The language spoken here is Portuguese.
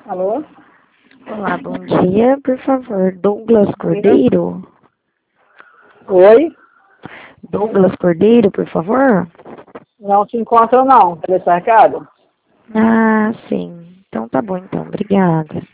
Alô? Olá, bom dia. Por favor, Douglas Cordeiro? Oi? Douglas Cordeiro, por favor? Não se encontra não. Quer deixar recado? Ah, sim. Então tá bom, então. Obrigada.